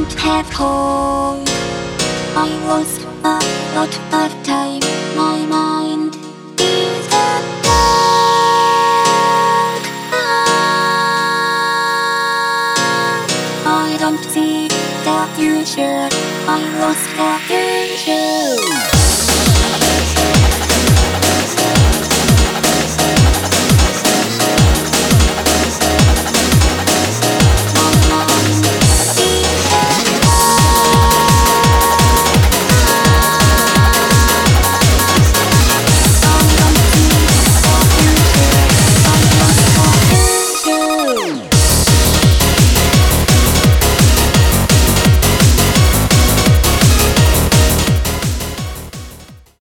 don't have home. I was a lot of time, my mind